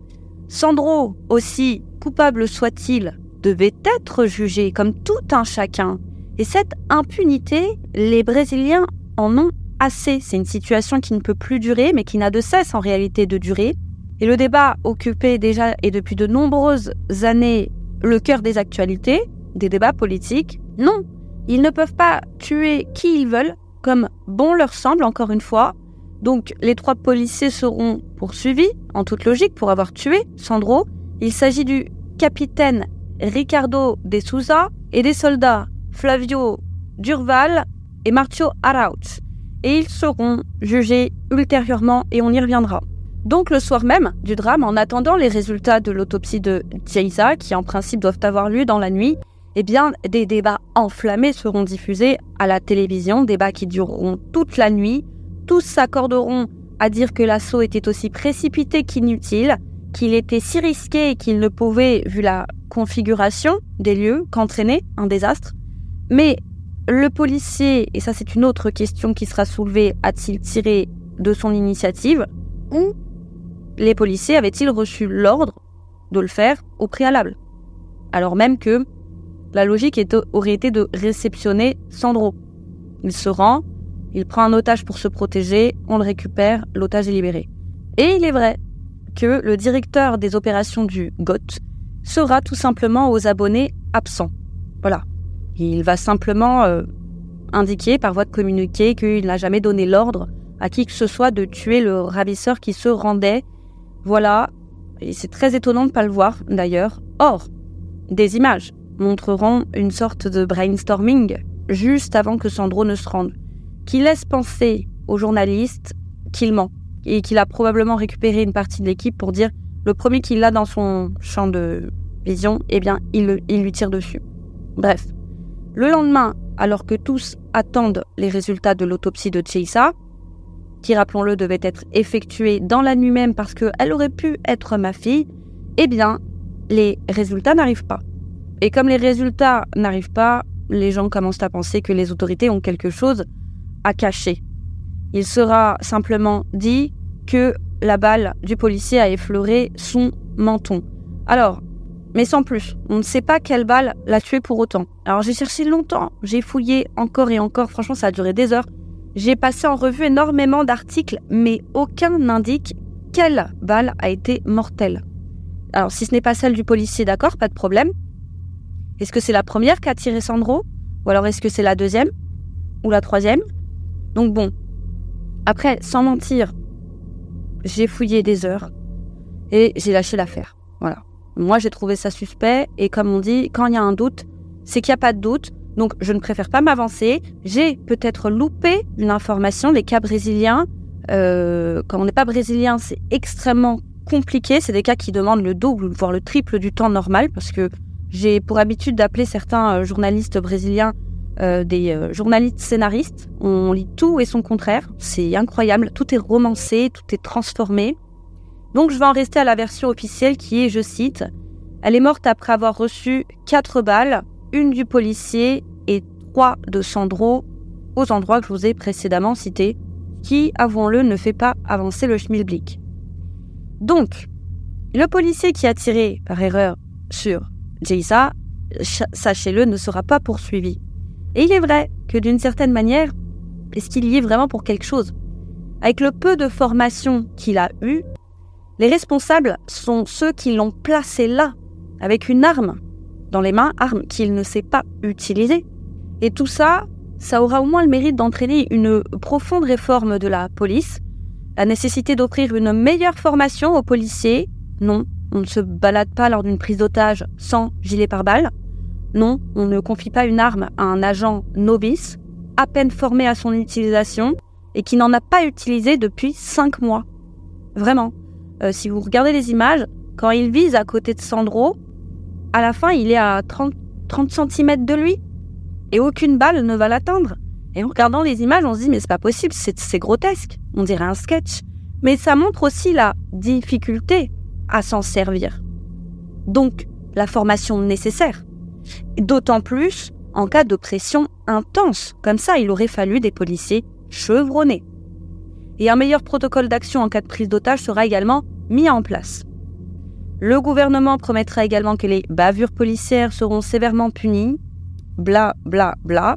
Sandro, aussi coupable soit-il, devait être jugé comme tout un chacun. Et cette impunité, les Brésiliens en ont assez. C'est une situation qui ne peut plus durer, mais qui n'a de cesse en réalité de durer. Et le débat occupait déjà et depuis de nombreuses années le cœur des actualités, des débats politiques. Non, ils ne peuvent pas tuer qui ils veulent, comme bon leur semble, encore une fois. Donc les 3 policiers seront poursuivis, en toute logique, pour avoir tué Sandro. Il s'agit du capitaine Ricardo de Souza et des soldats Flavio Durval et Marcio Araújo. Et ils seront jugés ultérieurement et on y reviendra. Donc le soir même du drame, en attendant les résultats de l'autopsie de Geisa, qui en principe doivent avoir lieu dans la nuit, eh bien des débats enflammés seront diffusés à la télévision, débats qui dureront toute la nuit. Tous s'accorderont à dire que l'assaut était aussi précipité qu'inutile, qu'il était si risqué et qu'il ne pouvait, vu la configuration des lieux, qu'entraîner un désastre. Mais le policier, et ça c'est une autre question qui sera soulevée, a-t-il tiré de son initiative ou les policiers avaient-ils reçu l'ordre de le faire au préalable, alors même que la logique aurait été de réceptionner Sandro. Il se rend, il prend un otage pour se protéger, on le récupère, l'otage est libéré. Et il est vrai que le directeur des opérations du GOT sera tout simplement aux abonnés absents. Voilà. Il va simplement indiquer par voie de communiqué qu'il n'a jamais donné l'ordre à qui que ce soit de tuer le ravisseur qui se rendait. Voilà. Et c'est très étonnant de ne pas le voir, d'ailleurs. Or, des images montreront une sorte de brainstorming juste avant que Sandro ne se rende, qui laisse penser aux journalistes qu'il ment et qu'il a probablement récupéré une partie de l'équipe pour dire le premier qu'il a dans son champ de vision, eh bien, il lui tire dessus. Bref. Le lendemain, alors que tous attendent les résultats de l'autopsie de Geisa, qui, rappelons-le, devait être effectuée dans la nuit même parce qu'elle aurait pu être ma fille, eh bien, les résultats n'arrivent pas. Et comme les résultats n'arrivent pas, les gens commencent à penser que les autorités ont quelque chose à cacher. Il sera simplement dit que la balle du policier a effleuré son menton. Alors, mais sans plus, on ne sait pas quelle balle l'a tué pour autant. Alors j'ai cherché longtemps, j'ai fouillé encore et encore, franchement ça a duré des heures. J'ai passé en revue énormément d'articles, mais aucun n'indique quelle balle a été mortelle. Alors si ce n'est pas celle du policier, d'accord, pas de problème. Est-ce que c'est la première qu'a tiré Sandro ? Ou alors est-ce que c'est la deuxième ? Ou la troisième ? Donc bon, après, sans mentir, j'ai fouillé des heures et j'ai lâché l'affaire. Voilà. Moi, j'ai trouvé ça suspect et comme on dit, quand il y a un doute, c'est qu'il n'y a pas de doute. Donc, je ne préfère pas m'avancer. J'ai peut-être loupé une information. Les cas brésiliens, quand on n'est pas brésilien, c'est extrêmement compliqué. C'est des cas qui demandent le double, voire le triple du temps normal parce que j'ai pour habitude d'appeler certains journalistes brésiliens des journalistes scénaristes. On lit tout et son contraire. C'est incroyable. Tout est romancé, tout est transformé. Donc, je vais en rester à la version officielle qui est, je cite, « Elle est morte après avoir reçu 4 balles, une du policier et 3 de Sandro, aux endroits que je vous ai précédemment cités, qui, avouons-le, ne fait pas avancer le schmilblick. » Donc, le policier qui a tiré par erreur sur Geisa, sachez-le, ne sera pas poursuivi. Et il est vrai que d'une certaine manière, est-ce qu'il y est vraiment pour quelque chose ? Avec le peu de formation qu'il a eu, les responsables sont ceux qui l'ont placé là, avec une arme dans les mains, arme qu'il ne sait pas utiliser. Et tout ça, ça aura au moins le mérite d'entraîner une profonde réforme de la police, la nécessité d'offrir une meilleure formation aux policiers, non, on ne se balade pas lors d'une prise d'otage sans gilet pare-balles. Non, on ne confie pas une arme à un agent novice, à peine formé à son utilisation et qui n'en a pas utilisé depuis 5 mois. Vraiment. Si vous regardez les images, quand il vise à côté de Sandro, à la fin, il est à 30 cm de lui et aucune balle ne va l'atteindre. Et en regardant les images, on se dit « mais c'est pas possible, c'est grotesque, on dirait un sketch ». Mais ça montre aussi la difficulté à s'en servir. Donc, la formation nécessaire. D'autant plus en cas de pression intense. Comme ça, il aurait fallu des policiers chevronnés. Et un meilleur protocole d'action en cas de prise d'otage sera également mis en place. Le gouvernement promettra également que les bavures policières seront sévèrement punies. Bla, bla, bla.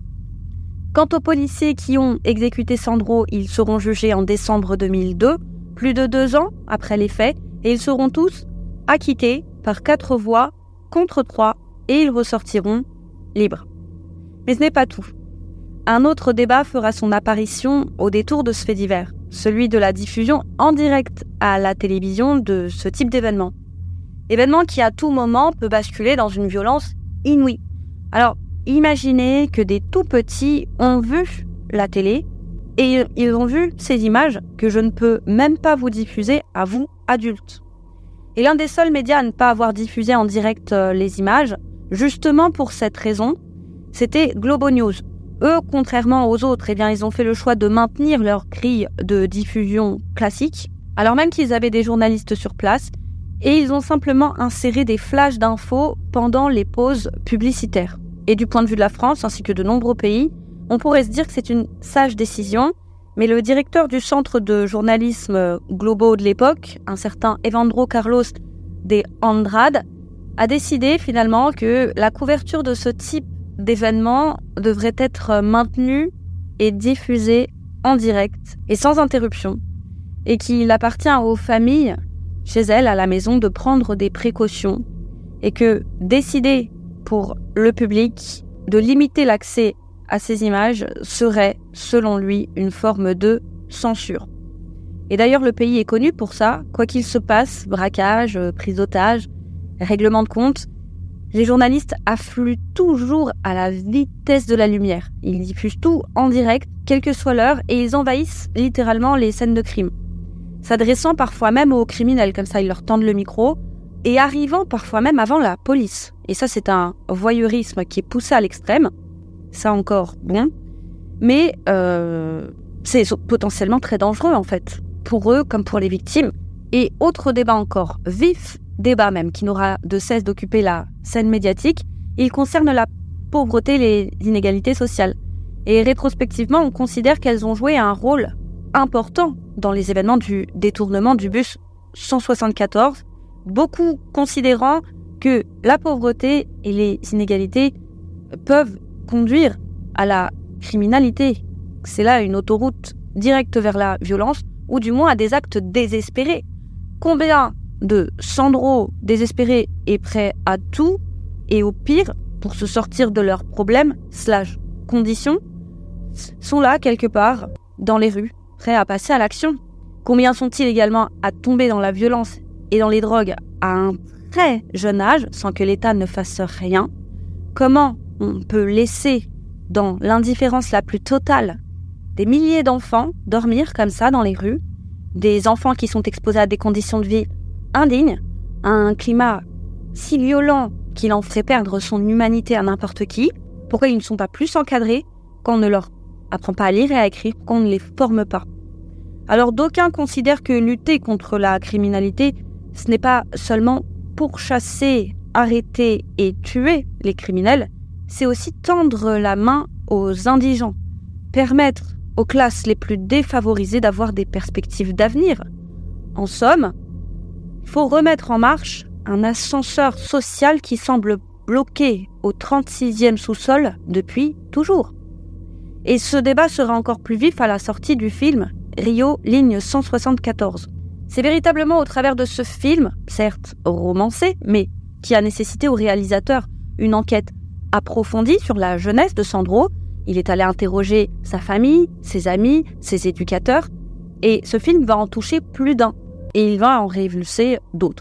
Quant aux policiers qui ont exécuté Sandro, ils seront jugés en décembre 2002, plus de 2 ans après les faits, et ils seront tous acquittés par 4 voix contre 3, et ils ressortiront libres. Mais ce n'est pas tout. Un autre débat fera son apparition au détour de ce fait divers, celui de la diffusion en direct à la télévision de ce type d'événement. Événement qui à tout moment peut basculer dans une violence inouïe. Alors, imaginez que des tout petits ont vu la télé et ils ont vu ces images que je ne peux même pas vous diffuser à vous, adultes. Et l'un des seuls médias à ne pas avoir diffusé en direct les images, justement pour cette raison, c'était Globo News. Eux, contrairement aux autres, ils ont fait le choix de maintenir leur grille de diffusion classique, alors même qu'ils avaient des journalistes sur place, et ils ont simplement inséré des flashs d'infos pendant les pauses publicitaires. Et du point de vue de la France, ainsi que de nombreux pays, on pourrait se dire que c'est une sage décision, mais le directeur du centre de journalisme Globo de l'époque, un certain Evandro Carlos de Andrade, a décidé finalement que la couverture de ce type d'événement devrait être maintenue et diffusée en direct et sans interruption, et qu'il appartient aux familles, chez elles, à la maison, de prendre des précautions, et que décider pour le public de limiter l'accès à ces images serait, selon lui, une forme de censure. Et d'ailleurs, le pays est connu pour ça. Quoi qu'il se passe, braquage, prise d'otage, règlement de compte, les journalistes affluent toujours à la vitesse de la lumière. Ils diffusent tout en direct, quelle que soit l'heure, et ils envahissent littéralement les scènes de crime. S'adressant parfois même aux criminels, comme ça ils leur tendent le micro, et arrivant parfois même avant la police. Et ça, c'est un voyeurisme qui est poussé à l'extrême. Ça encore, bon. Mais c'est potentiellement très dangereux, en fait, pour eux comme pour les victimes. Et autre débat encore, vif débat même, qui n'aura de cesse d'occuper la scène médiatique, il concerne la pauvreté et les inégalités sociales. Et rétrospectivement, on considère qu'elles ont joué un rôle important dans les événements du détournement du bus 174, beaucoup considérant que la pauvreté et les inégalités peuvent conduire à la criminalité. C'est là une autoroute directe vers la violence, ou du moins à des actes désespérés. Combien de Sandro désespérés et prêts à tout, et au pire, pour se sortir de leurs problèmes / conditions, sont là quelque part, dans les rues, prêts à passer à l'action? Combien sont-ils également à tomber dans la violence et dans les drogues à un très jeune âge, sans que l'État ne fasse rien? Comment on peut laisser dans l'indifférence la plus totale des milliers d'enfants dormir comme ça dans les rues, des enfants qui sont exposés à des conditions de vie indignes, à un climat si violent qu'il en ferait perdre son humanité à n'importe qui? Pourquoi ils ne sont pas plus encadrés, qu'on ne leur apprend pas à lire et à écrire, qu'on ne les forme pas? Alors d'aucuns considèrent que lutter contre la criminalité, ce n'est pas seulement pourchasser, arrêter et tuer les criminels, c'est aussi tendre la main aux indigents, permettre aux classes les plus défavorisées d'avoir des perspectives d'avenir. En somme, il faut remettre en marche un ascenseur social qui semble bloqué au 36e sous-sol depuis toujours. Et ce débat sera encore plus vif à la sortie du film Rio, ligne 174. C'est véritablement au travers de ce film, certes romancé, mais qui a nécessité au réalisateur une enquête approfondie sur la jeunesse de Sandro. Il est allé interroger sa famille, ses amis, ses éducateurs, et ce film va en toucher plus d'un, et il va en révulser d'autres.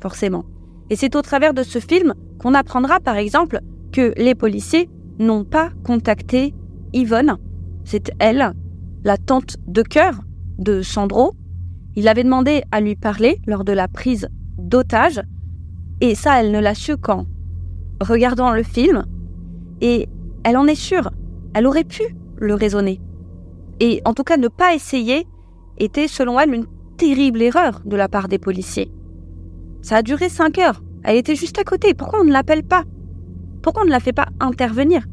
forcément. Et c'est au travers de ce film qu'on apprendra, par exemple, que les policiers n'ont pas contacté Yvonne. C'est elle, la tante de cœur de Sandro. Il avait demandé à lui parler lors de la prise d'otage. Et ça, elle ne l'a su qu'en regardant le film. Et elle en est sûre. Elle aurait pu le raisonner. Et en tout cas, ne pas essayer était, selon elle, une terrible erreur de la part des policiers. Ça a duré 5 heures. Elle était juste à côté. Pourquoi on ne l'appelle pas? Pourquoi on ne la fait pas intervenir?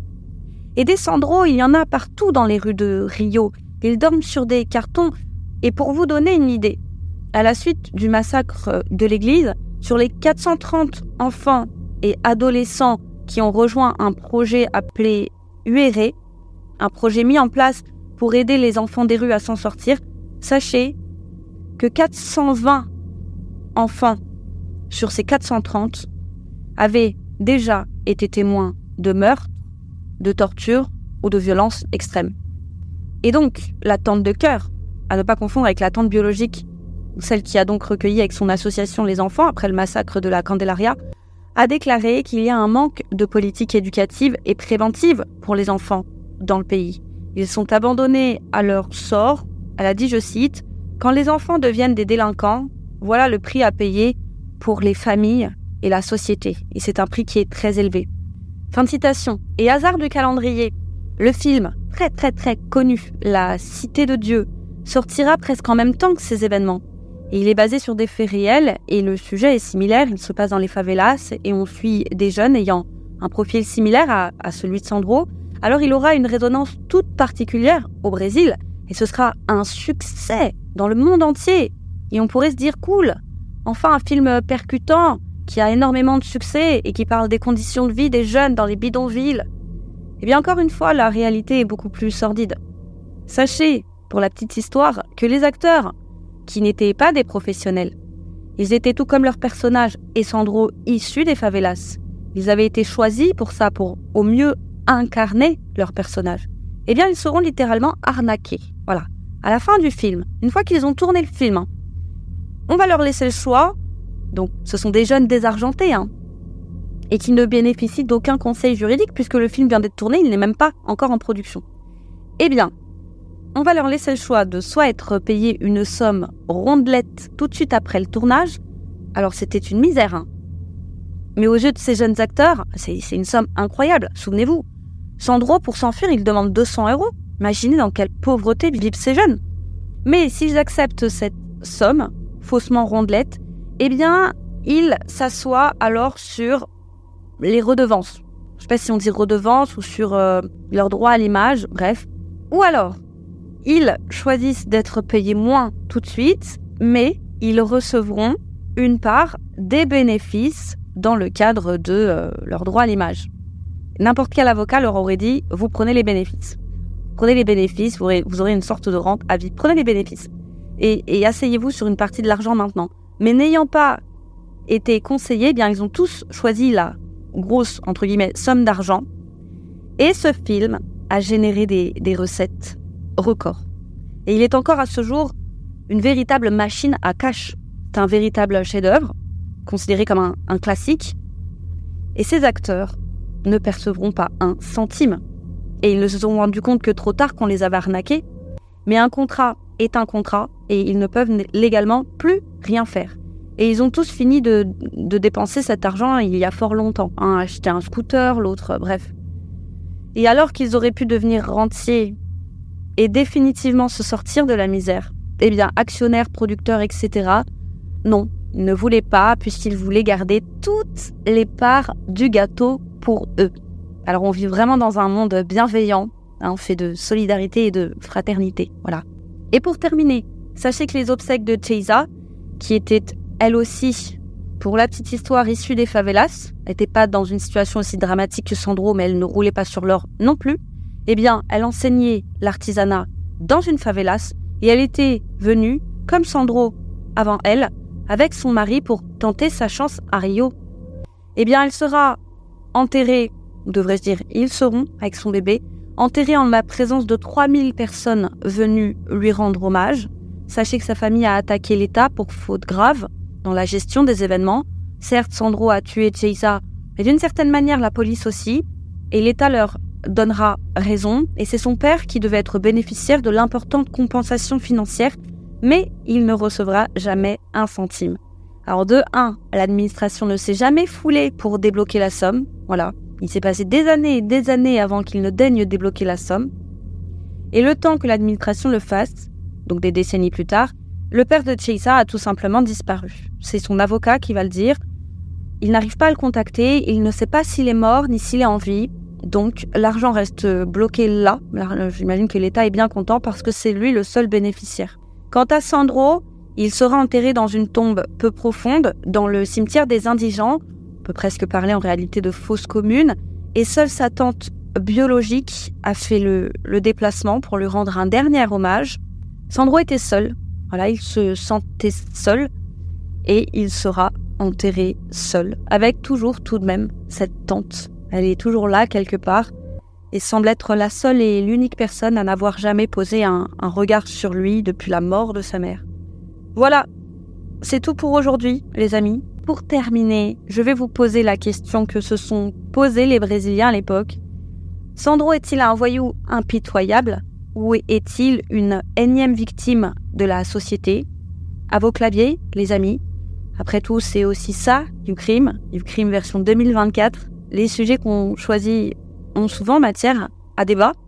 Et des Sandro, il y en a partout dans les rues de Rio. Ils dorment sur des cartons. Et pour vous donner une idée, à la suite du massacre de l'église, sur les 430 enfants et adolescents qui ont rejoint un projet appelé UERE, un projet mis en place pour aider les enfants des rues à s'en sortir, sachez que 420 enfants sur ces 430 avaient déjà été témoins de meurtres, de tortures ou de violences extrêmes. Et donc, la tante de cœur, à ne pas confondre avec la tante biologique, celle qui a donc recueilli avec son association les enfants après le massacre de la Candelaria, a déclaré qu'il y a un manque de politique éducative et préventive pour les enfants dans le pays. Ils sont abandonnés à leur sort. Elle a dit, je cite, « Quand les enfants deviennent des délinquants, voilà le prix à payer pour les familles et la société. Et c'est un prix qui est très élevé. » Fin de citation. Et hasard du calendrier, le film très très très connu, La Cité de Dieu, sortira presque en même temps que ces événements. Et il est basé sur des faits réels et le sujet est similaire, il se passe dans les favelas et on suit des jeunes ayant un profil similaire à celui de Sandro. Alors il aura une résonance toute particulière au Brésil et ce sera un succès dans le monde entier. Et on pourrait se dire cool, enfin un film percutant qui a énormément de succès et qui parle des conditions de vie des jeunes dans les bidonvilles. Eh bien encore une fois, la réalité est beaucoup plus sordide. Sachez, pour la petite histoire, que les acteurs qui n'étaient pas des professionnels, ils étaient tout comme leurs personnages et Sandro issus des favelas. Ils avaient été choisis pour ça, pour au mieux incarner leurs personnages. Eh bien, ils seront littéralement arnaqués. Voilà. À la fin du film, une fois qu'ils ont tourné le film, on va leur laisser le choix. Donc, ce sont des jeunes désargentés, et qui ne bénéficient d'aucun conseil juridique puisque le film vient d'être tourné, il n'est même pas encore en production. Eh bien, on va leur laisser le choix de soit être payé une somme rondelette tout de suite après le tournage. Alors, c'était une misère, mais aux yeux de ces jeunes acteurs, c'est une somme incroyable. Souvenez-vous, Sandro, pour s'enfuir, il demande 200 €. Imaginez dans quelle pauvreté vivent ces jeunes. Mais s'ils acceptent cette somme, faussement rondelette, eh bien, ils s'assoient alors sur les redevances. Je ne sais pas si on dit redevances ou sur leur droit à l'image, bref. Ou alors, ils choisissent d'être payés moins tout de suite, mais ils recevront une part des bénéfices dans le cadre de leur droit à l'image. N'importe quel avocat leur aurait dit « vous prenez les bénéfices ». Prenez les bénéfices, vous aurez une sorte de rente à vie. Prenez les bénéfices et asseyez-vous sur une partie de l'argent maintenant. Mais n'ayant pas été conseillés, eh bien ils ont tous choisi la grosse, entre guillemets, somme d'argent. Et ce film a généré des recettes records. Et il est encore à ce jour une véritable machine à cash. C'est un véritable chef-d'œuvre, considéré comme un classique. Et ces acteurs ne percevront pas un centime. Et ils ne se sont rendus compte que trop tard qu'on les avait arnaqués. Mais un contrat est un contrat et ils ne peuvent légalement plus rien faire. Et ils ont tous fini de dépenser cet argent il y a fort longtemps. Un a acheté un scooter, l'autre, bref. Et alors qu'ils auraient pu devenir rentiers et définitivement se sortir de la misère, eh bien, actionnaires, producteurs, etc., non, ils ne voulaient pas puisqu'ils voulaient garder toutes les parts du gâteau pour eux. Alors on vit vraiment dans un monde bienveillant, fait de solidarité et de fraternité, voilà. Et pour terminer, sachez que les obsèques de Teysa, qui était elle aussi, pour la petite histoire, issue des favelas, n'était pas dans une situation aussi dramatique que Sandro, mais elle ne roulait pas sur l'or non plus, eh bien, elle enseignait l'artisanat dans une favelas et elle était venue, comme Sandro avant elle, avec son mari pour tenter sa chance à Rio. Eh bien, elle sera enterrée, ou devrais-je dire, ils seront, avec son bébé, enterrés en la présence de 3000 personnes venues lui rendre hommage. Sachez que sa famille a attaqué l'État pour faute grave, dans la gestion des événements. Certes, Sandro a tué Chiesa, mais d'une certaine manière, la police aussi. Et l'État leur donnera raison. Et c'est son père qui devait être bénéficiaire de l'importante compensation financière, mais il ne recevra jamais un centime. Alors de 1, l'administration ne s'est jamais foulée pour débloquer la somme. Voilà, il s'est passé des années avant qu'il ne daigne débloquer la somme. Et le temps que l'administration le fasse, donc des décennies plus tard, le père de Chiesa a tout simplement disparu. C'est son avocat qui va le dire. Il n'arrive pas à le contacter, il ne sait pas s'il est mort ni s'il est en vie. Donc l'argent reste bloqué là. J'imagine que l'État est bien content parce que c'est lui le seul bénéficiaire. Quant à Sandro, il sera enterré dans une tombe peu profonde, dans le cimetière des indigents. On peut presque parler en réalité de fosse commune. Et seule sa tante biologique a fait le déplacement pour lui rendre un dernier hommage. Sandro était seul. Voilà, il se sentait seul et il sera enterré seul, avec toujours tout de même cette tante. Elle est toujours là quelque part et semble être la seule et l'unique personne à n'avoir jamais posé un regard sur lui depuis la mort de sa mère. Voilà, c'est tout pour aujourd'hui, les amis. Pour terminer, je vais vous poser la question que se sont posés les Brésiliens à l'époque. Sandro est-il un voyou impitoyable ou est-il une énième victime de la société? À vos claviers, les amis. Après tout, c'est aussi ça, du crime version 2024. Les sujets qu'on choisit ont souvent matière à débat.